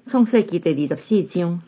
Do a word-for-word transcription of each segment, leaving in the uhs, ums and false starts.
创世纪第二十四章，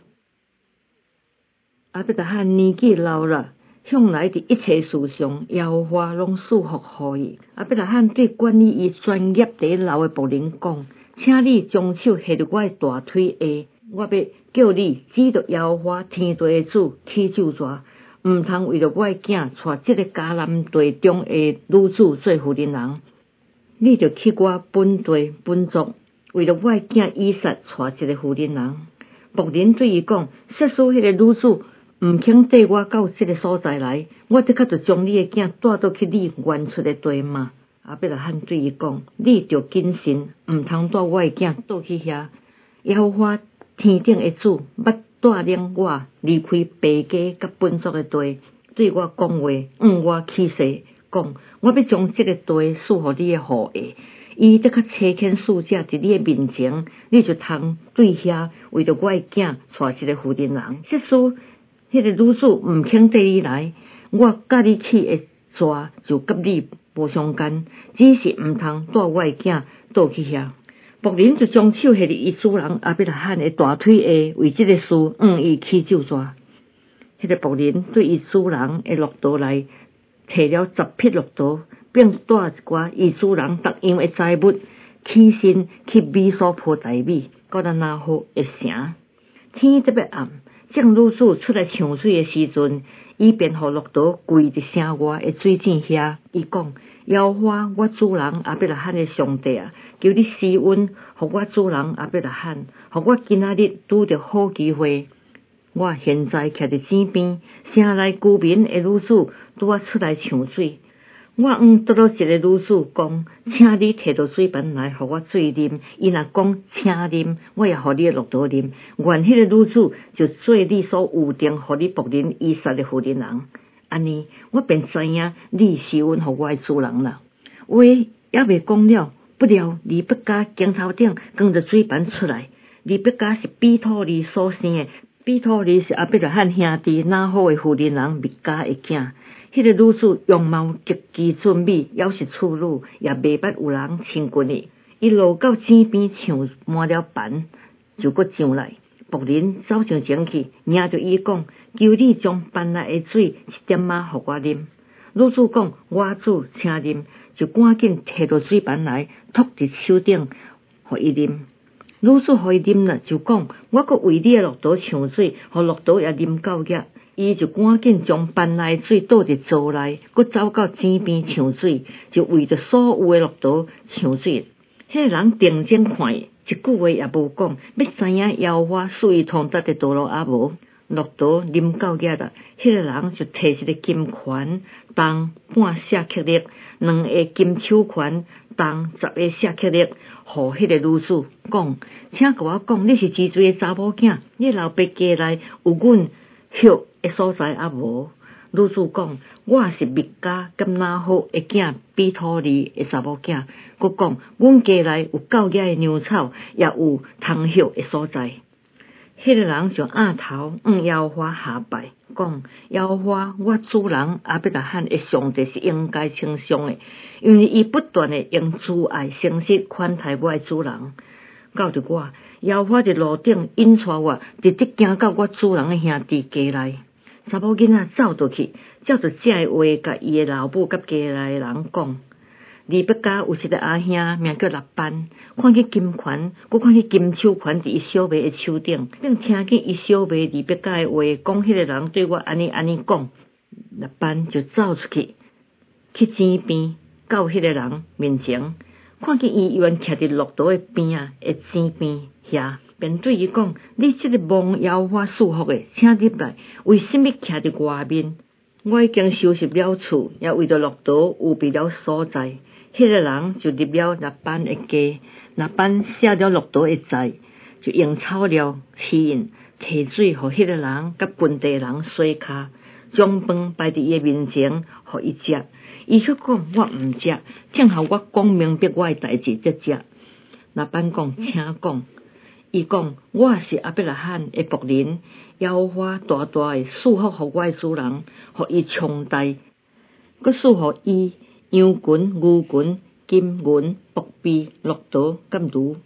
亚伯拉罕年纪老了，向来伫一切事上，耶和华拢赐福予伊。亚伯拉罕对管理伊专业第一老的仆人讲：请你将手下伫我的大腿下，我要叫你指着耶和华天地的主起咒詛，毋通为着我的囝带即个迦南地中的女子做妇人人。你着去我本地本族，为着我的囝以撒带一个妇人人。仆人对伊讲：设使迄个女子毋肯缀我到即个所在来，我即刻就将你的囝带倒去你原出的地嘛。亚伯拉罕对伊讲：你着谨慎，毋通带我的囝倒去遐。耶和华天顶的主捌带领我离开爸家甲本族的地，对我讲话，向我起誓，讲我要将即个地赐予你的后裔。伊得较差遣使者伫你的面前，你就通对遐为着我的囝带一个妇人人。设使迄个女子毋肯缀你来，我甲你去的蛇就甲你无相干，只是毋通带我的囝倒去遐。仆人就将手下伫伊主人亚伯拉罕的大腿下，为即个事向伊起咒詛。迄个仆人对伊主人的骆驼内摕了十匹骆驼，并带一寡伊主人逐样的财物，起身去米所坡大米，到咱拿好的城。天特别暗，将女子出来抢水的时阵，伊便互骆驼跪伫城外的水井遐。伊讲：耶和华我主人亚伯拉罕的上帝啊，求你施恩，互我主人亚伯拉罕，互我今仔日拄着好机会。我现在徛伫井边，城内居民的女子拄啊出来抢水。我向倒落一个女子讲：请你摕到水盘来，互我水啉。伊若讲请啉，我也互你的骆驼啉。愿迄个女子就做你所预定互你仆人以撒的妇人人。安尼，我便知影你是阮互我的主人啦。话还未讲了，不料利百加镜头顶扛着水盘出来。利百加是比土利所生的，比土利是亚伯拉罕兄弟拿好的妇人人密加的囝。迄个女子容貌极其俊美，要是处女，也袂捌有人亲近伊。伊落到井边抢满了盘，就搁上来。仆人走上前去，领着伊讲：求你将盘内的水一点仔互我啉。女子讲：我主，请啉。就赶紧摕到水盘来，托伫手顶，互伊啉。女子互伊啉了，就讲：我搁为你的骆驼抢水，互骆驼也啉够热。伊就赶紧将盘内水倒伫槽内，搁走到井边抢水，就为着所有的骆驼抢水。迄个人定睛看伊，一句话也无讲，要知影耶和华赐伊通达的道路也无。骆驼啉够热了，迄个人就摕一个金环，重半舍克勒，两个金手环，重十个舍克勒，互迄个女子讲：请甲我讲，你是几岁的查某囝？你老爸家内有阮血的所在也无？女子讲：我是密加甲拿好的囝，比土利的查某囝。佮讲：阮家内有够野的牛草，也有通血的所在。迄个人就仰头向耶和华下拜，讲：耶和华我主人亚伯拉罕的上帝是应该称颂的，因为伊不断的用慈爱诚实款待我的主人。到着我，耶和华伫路顶引带我，直直行到我主人的兄弟家内。查某囡仔走倒去，照着这的话，甲伊的老母甲家内的人讲。利百加有一个阿兄，名叫拉班，看见金环，佮看见金手环伫伊小妹的手顶，并听见伊小妹利百加的话，讲迄个人对我安尼安尼讲。拉班就走出去，去井边，到迄个人面前，看见伊原徛伫骆驼的边啊，的井边遐，便对伊讲：你这个蒙耶和华赐福的，请入来，为什么徛伫外面？我已经收拾了厝，也为着骆驼预备了所在。迄个人就入了拉班的家，拉班写了骆驼的债，就用草料吸引，摕水互迄个人甲本地人洗骹，将饭摆伫伊的面前，互伊食。伊却讲：我毋食，听候我讲明白我的代志才食。拉班讲：请讲。伊讲：我是亚伯拉罕的仆人，耶和华大大的赐福互我的主人，互伊强大，佮赐互伊羊群、牛群、金银、仆婢、骆驼、甲驴。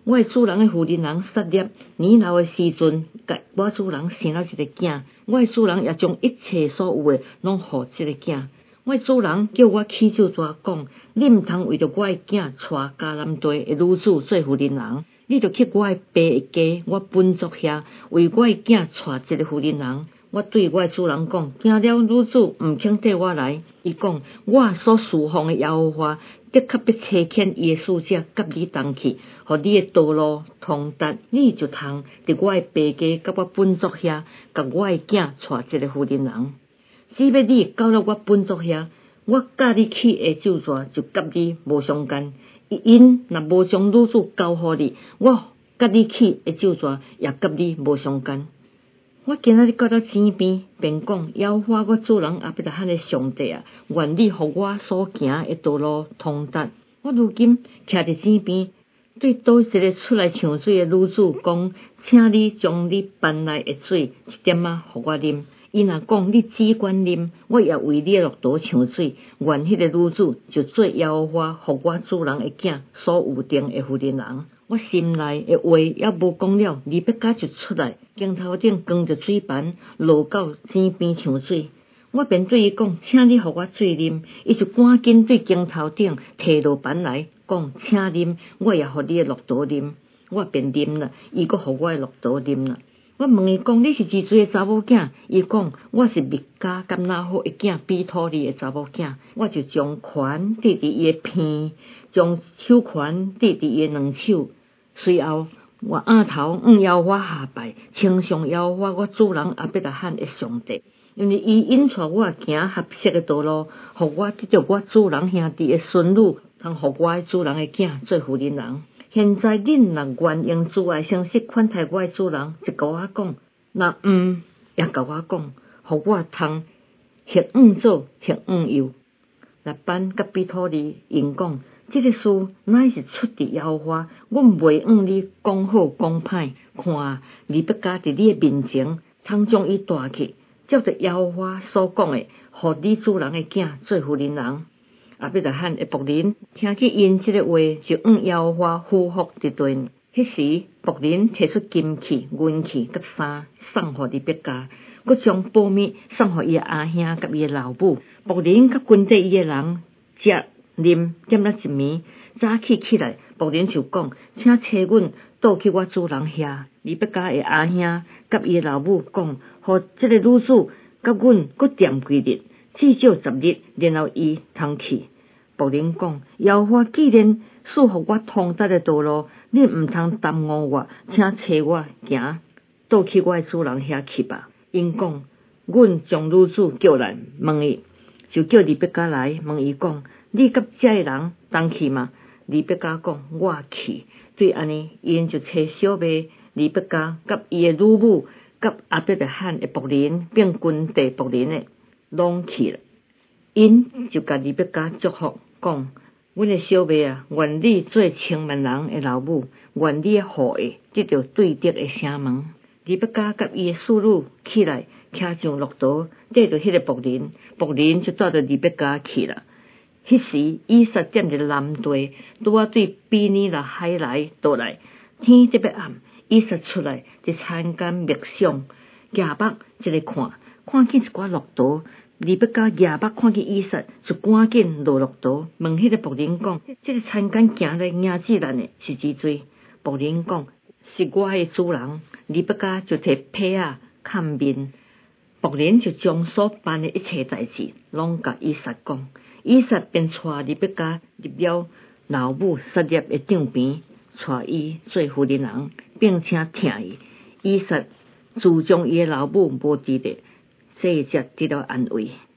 我的主人的妇人人杀孽，年老的时阵，甲我主人生了一个囝，我的主人也将一切所有的拢互这个囝。我的主人叫我起手抓讲，你毋通为着我的囝娶迦南地的女子做妇人人，你着去我的爸的家，我本族遐，为我的囝娶一个妇人人。我对我的主人讲，惊了女子毋肯缀我来。伊讲，我所侍奉的耶和华，的确要差遣伊的使者甲你同去，互你的道路通达，你就通伫我的爸家甲我本族遐，甲我的囝娶一个妇人人。只要你到了我本族遐，我甲你去的咒詛就甲你无相干。因若无将女子交互你，我甲你去的咒詛也甲你无相干。我今仔日到了井边，便讲：耶和华我主人阿伯拉罕的上帝啊，愿你互我所行的道路通达。我如今徛伫井边，对倒一个出来抢水的女子讲：请你将你搬来的水一点仔互我啉。伊若讲你只管啉，我也为你落刀抢水。愿迄个女子就做耶和华互我主人的囝所有定的妇人人。我心内的话也无讲了，李伯家就出来，镜头顶扛着水盘，落到井边抢水。我便对伊讲：请你互我水啉。伊就赶紧对镜头顶摕落盘来，讲：请啉，我也互你的落刀啉。我便啉了，伊阁互我的落刀啉了。我问伊讲：你是几岁的查某囝？伊讲：我是密加甘拿好一囝比托利的查某囝。我就将拳递伫伊的鼻，将手拳递伫伊的两手。随后，我额头向耶和华下拜，称颂耶和华我主人阿伯拉罕的上帝，因为伊引带我行合适的道路，互我得到我主人兄弟的孙女，通互我的主人的囝做妇人人。现在恁若愿用自爱形式款待我的主人，就甲我讲；若毋也甲我讲，互我通或硬做或硬有。那班甲比托利因讲。这个事乃是出自耶和华，阮袂用你讲好讲歹，看你要家伫你的面前，通将伊带去，照着耶和华所讲的，互你主人的囝做妇人人。阿伯拉罕的仆人听见因这个话，就向耶和华俯伏伫地。迄时仆人摕出金器、银器甲衫送互你伯家，佮将布面送互伊的阿兄甲伊的老母。仆人甲跟缀伊的人食。啉点了一暝，早起起来，仆人就讲：请找阮倒去我主人遐。李伯家的阿兄甲伊的老母讲，互这个女子甲阮搁惦几日，至少十日，然后伊通去。仆人讲：耶和华既然赐互我通达的道路，你毋通耽误我，请找我行倒去我的主人遐去吧。因讲：阮将女子叫来问伊，就叫李伯家来问伊讲。你甲这个人同去吗？李伯家讲：我去。对安尼，因就找小妹李伯家甲伊的女母，甲阿伯拉罕的仆人，并军队仆人的，拢去了。因就甲李伯家祝福，讲：阮的小妹啊，愿你做千万人的老母，愿你的后裔得到对得的声门。李伯家甲伊的侍女起来，骑上骆驼，缀着迄个仆人，仆人就带着李伯家去了。迄时，以撒踮伫南地，拄啊对比尼拉海来倒来，天特别暗。以撒出来，伫田间觅想，亚伯一个看，看见一寡骆驼。李伯家亚伯看见以撒，就赶紧落骆驼，问迄个仆人讲：这个田间行来迎接咱的是几岁？仆人讲：是我的主人。李伯家就摕被仔盖面，仆人就将所办的一切代志，拢甲以撒讲。以撒便带李伯家入了老母撒孽的帐边，带伊做妇人人，并且疼伊。以撒自从伊的老母无伫咧，这才得到安慰。